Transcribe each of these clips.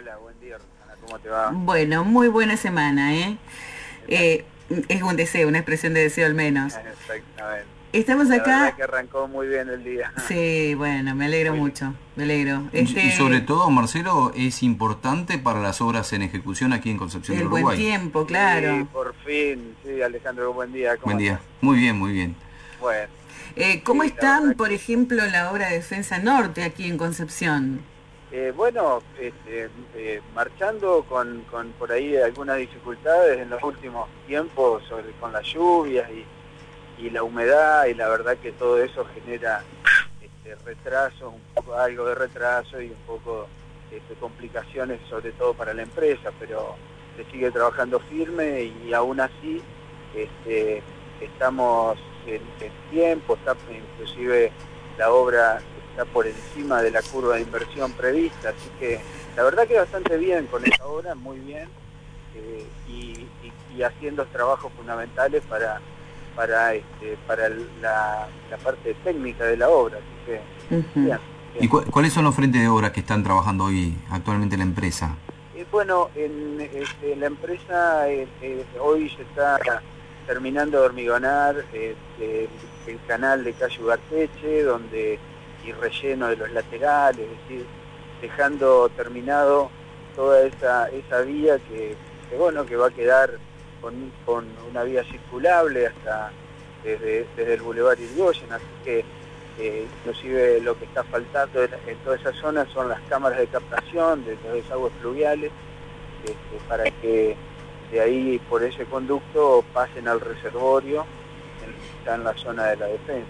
Hola, buen día, Rosana, ¿cómo te va? Bueno, muy buena semana, ¿eh? Mira, Eh, es un deseo, una expresión de deseo al menos. exactamente. Estamos La verdad acá, que arrancó muy bien el día. sí, bueno, me alegro Muy lindo. mucho, me alegro. Y sobre todo, Marcelo, es importante para las obras en ejecución aquí en Concepción del El buen Uruguay. tiempo, Sí, claro. por fin. Sí, Alejandro, buen día, ¿cómo Buen estás? día. Muy bien, muy bien. Bueno, ¿Cómo sí, la están, verdad por que... ejemplo, la obra de Defensa Norte aquí en Concepción? bueno, marchando con por ahí algunas dificultades en los últimos tiempos, con las lluvias y la humedad, y la verdad que todo eso genera retrasos, un poco, algo de retraso y un poco complicaciones, sobre todo para la empresa, pero se sigue trabajando firme y aún así este, estamos en tiempo, está inclusive la obra está por encima de la curva de inversión prevista, así que la verdad que bastante bien con esa obra, muy bien, y haciendo trabajos fundamentales para la parte técnica de la obra, así que Ujú. bien, ¿Y bien. cuáles son los frentes de obra que están trabajando hoy actualmente la empresa? Bueno, la empresa hoy se está terminando de hormigonar el canal de calle Ugarteche, y relleno de los laterales, es decir, dejando terminado toda esa vía bueno, que va a quedar con una vía circulable desde el Boulevard Irigoyen, así que inclusive lo que está faltando en toda esa zona son las cámaras de captación de los desagües fluviales, para que de ahí por ese conducto pasen al reservorio, está en la zona de la defensa.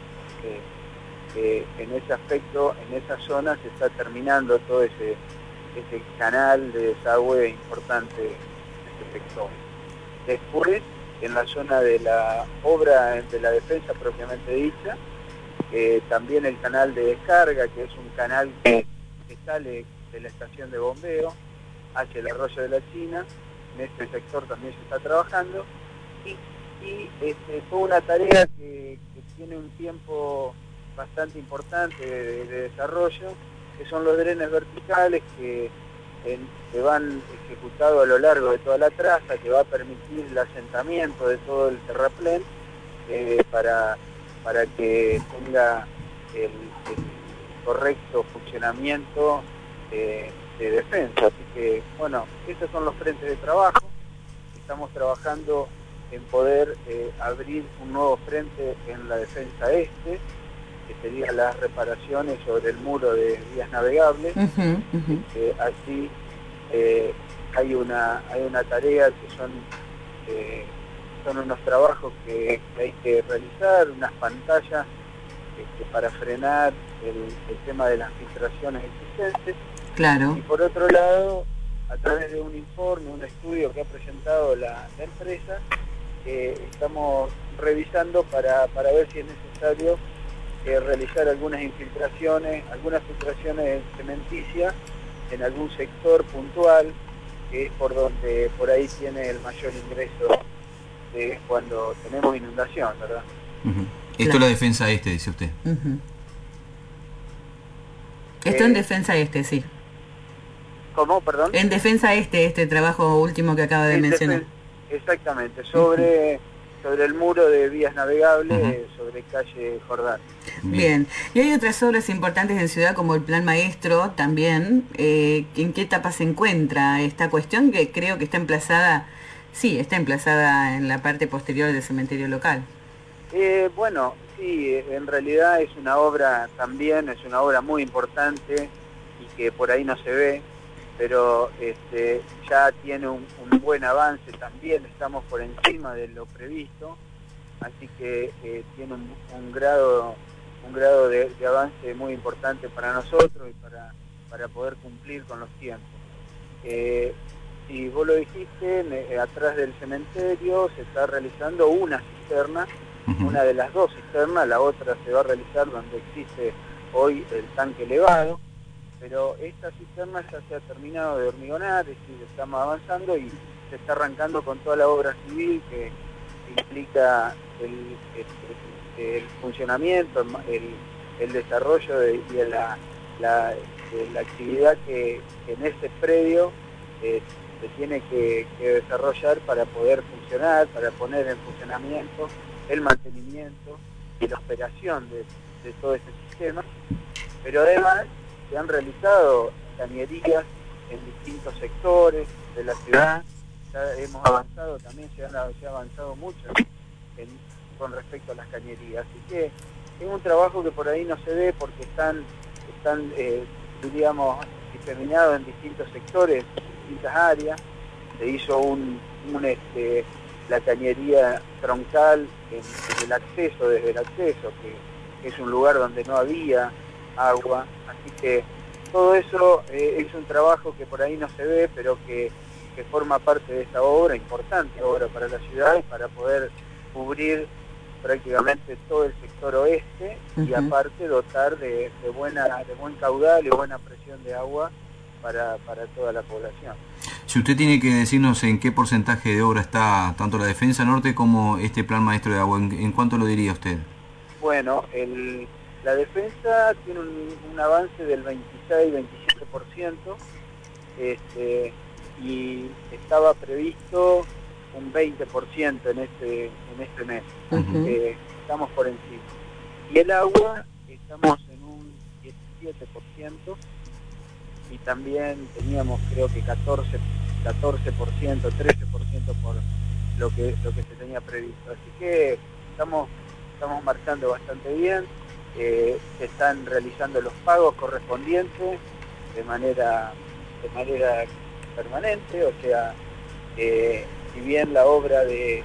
En ese aspecto, en esa zona se está terminando todo ese canal de desagüe importante en ese sector. Después, en la zona de la obra de la defensa propiamente dicha, también el canal de descarga, que es un canal que sale de la estación de bombeo hacia el arroyo de la China, en este sector también se está trabajando, y, fue una tarea que tiene un tiempo bastante importante de desarrollo, que son los drenes verticales que van ejecutados a lo largo de toda la traza, que va a permitir el asentamiento de todo el terraplén, eh, para, para que tenga el correcto funcionamiento de defensa. Así que, bueno, esos son los frentes de trabajo. Estamos trabajando en poder abrir un nuevo frente en la defensa este, que serían las reparaciones sobre el muro de vías navegables. Ujú, ujú. Allí hay una tarea que son unos trabajos que hay que realizar, unas pantallas para frenar el tema de las filtraciones existentes. Claro. Y por otro lado, a través de un informe, un estudio que ha presentado la empresa, estamos revisando para ver si es necesario realizar algunas filtraciones cementicias en algún sector puntual, que es por ahí tiene el mayor ingreso cuando tenemos inundación, ¿verdad? Ujú. Esto es Claro. la defensa este, dice usted. Ujú. Esto en Eh, defensa este, sí. ¿Cómo, perdón? En defensa este trabajo último que acaba de En mencionar. defen- Exactamente, Ujú. sobre el muro de vías navegables, Ujú. sobre calle Jordán. Bien. Bien, y hay otras obras importantes en ciudad como el Plan Maestro también. ¿En qué etapa se encuentra esta cuestión que creo que está emplazada, sí, está emplazada en la parte posterior del cementerio local? Bueno, sí, en realidad es una obra también, es una obra muy importante y que por ahí no se ve, pero ya tiene un buen avance también, estamos por encima de lo previsto, así que tiene un grado de avance muy importante para nosotros y para poder cumplir con los tiempos. Eh, si vos lo dijiste, atrás del cementerio se está realizando una cisterna, Ujú. una de las dos cisternas, la otra se va a realizar donde existe hoy el tanque elevado, pero esta cisterna ya se ha terminado de hormigonar, es decir, estamos avanzando y se está arrancando con toda la obra civil que implica el funcionamiento, el desarrollo y la actividad que en ese predio se tiene que desarrollar para poder funcionar, para poner en funcionamiento el mantenimiento y la operación de todo este sistema, pero además se han realizado cañerías en distintos sectores de la ciudad, ya hemos avanzado también, se ha avanzado mucho con respecto a las cañerías, así que es un trabajo que por ahí no se ve porque están diríamos, diseminados en distintos sectores, distintas áreas. Se hizo la cañería troncal en el acceso, desde el acceso, que es un lugar donde no había agua, así que todo eso es un trabajo que por ahí no se ve, pero que forma parte de esta obra, importante obra para la ciudad, para poder cubrir prácticamente todo el sector oeste y aparte dotar de buen caudal y buena presión de agua para toda la población. Si usted tiene que decirnos en qué porcentaje de obra está tanto la Defensa Norte como este Plan Maestro de Agua, ¿en cuánto lo diría usted? Bueno, la defensa tiene un avance del 26-27%, y estaba previsto un 20% en este mes. Estamos por encima. Y el agua, estamos en un 17%, y también teníamos creo que 14%, 13% por lo que se tenía previsto. Así que estamos marchando bastante bien, se están realizando los pagos correspondientes de manera permanente, o sea, si bien la obra de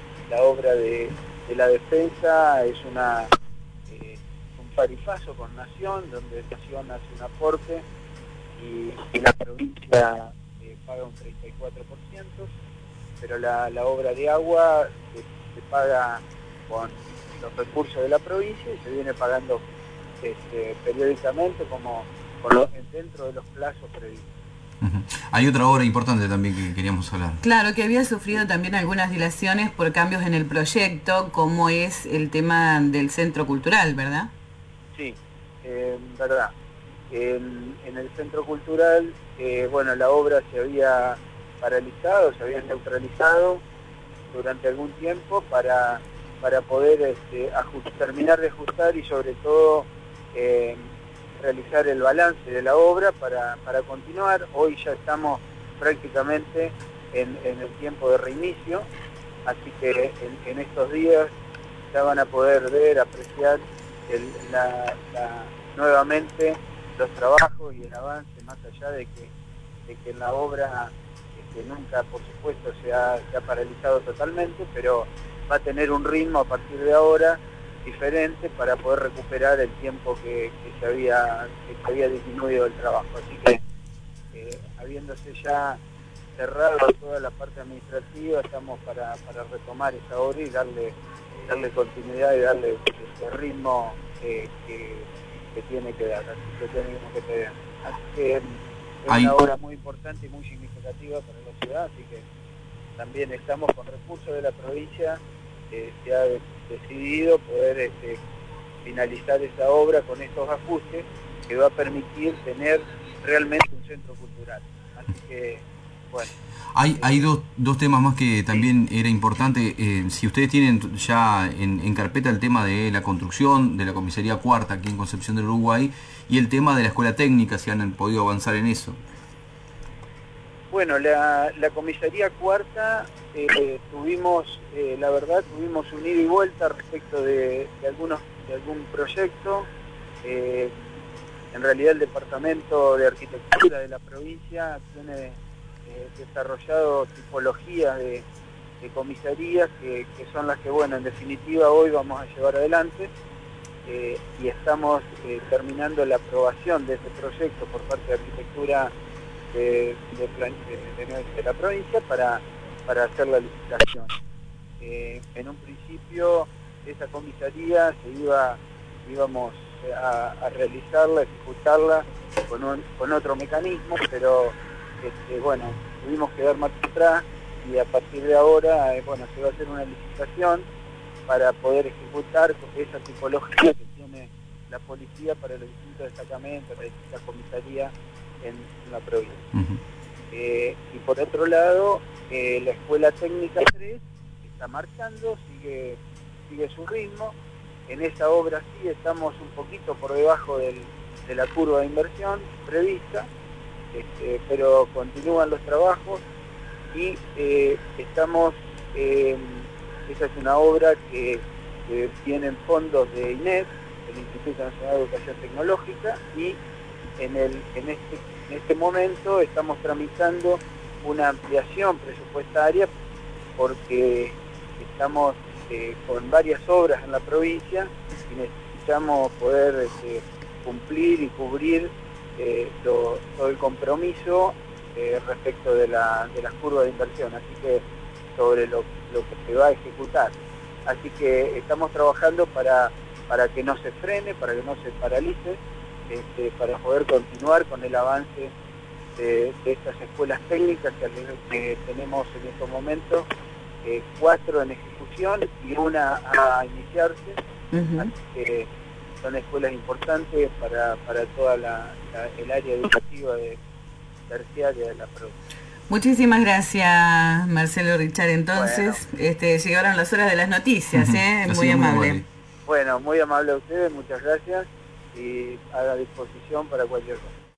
la defensa es un tarifazo con Nación, donde Nación hace un aporte y la provincia paga un 34%, pero la obra de agua se paga con los recursos de la provincia y se viene pagando periódicamente dentro de los plazos previstos. Hay otra obra importante también que queríamos hablar. Claro, que había sufrido también algunas dilaciones por cambios en el proyecto, como es el tema del centro cultural, ¿verdad? Sí, verdad. En el centro cultural, la obra se había paralizado, se había neutralizado durante algún tiempo para poder terminar de ajustar y sobre todo realizar el balance de la obra para continuar. Hoy ya estamos prácticamente en el tiempo de reinicio, así que en estos días ya van a poder ver, apreciar nuevamente los trabajos y el avance, más allá de que la obra nunca, por supuesto, se ha paralizado totalmente, pero va a tener un ritmo a partir de ahora diferente para poder recuperar el tiempo que se había disminuido el trabajo. Así que, habiéndose ya cerrado toda la parte administrativa, estamos para retomar esa obra y darle continuidad y darle ese ritmo que tiene que dar, así que tenemos que tener. Así que es una obra muy importante y muy significativa para la ciudad, así que también estamos con recursos de la provincia, se ha decidido poder finalizar esa obra con estos ajustes que va a permitir tener realmente un centro cultural. Así que, bueno. Hay dos temas más que también era importante. Si ustedes tienen ya en carpeta el tema de la construcción de la comisaría cuarta aquí en Concepción del Uruguay y el tema de la escuela técnica, si han podido avanzar en eso. Bueno, la comisaría cuarta tuvimos un ida y vuelta respecto de algún proyecto. En realidad el Departamento de Arquitectura de la provincia tiene desarrollado tipologías de comisarías que son las que, bueno, en definitiva hoy vamos a llevar adelante, y estamos terminando la aprobación de este proyecto por parte de Arquitectura de la provincia para hacer la licitación. En un principio esa comisaría íbamos a realizarla, ejecutarla con otro mecanismo, pero tuvimos que dar marcha atrás y a partir de ahora se va a hacer una licitación para poder ejecutar esa tipología que tiene la policía para los distintos destacamentos, las distintas comisarías en la provincia. y por otro lado, la Escuela Técnica 3 está marchando, sigue su ritmo. En esa obra sí estamos un poquito por debajo de la curva de inversión prevista, pero continúan los trabajos y estamos, esa es una obra que tienen fondos de INED, el Instituto Nacional de Educación Tecnológica, y en este momento estamos tramitando una ampliación presupuestaria porque estamos con varias obras en la provincia y necesitamos poder cumplir y cubrir todo el compromiso respecto de las curvas de inversión, así que sobre lo que se va a ejecutar. Así que estamos trabajando para que no se frene, para que no se paralice, para poder continuar con el avance de estas escuelas técnicas que tenemos en estos momentos, 4 en ejecución y una a iniciarse. Así que son escuelas importantes para toda el área educativa terciaria de la provincia. Muchísimas gracias, Marcelo Richard. Entonces, bueno, llegaron las horas de las noticias, muy amable. Bueno, muy amable a ustedes, muchas gracias y a la disposición para cualquier cosa.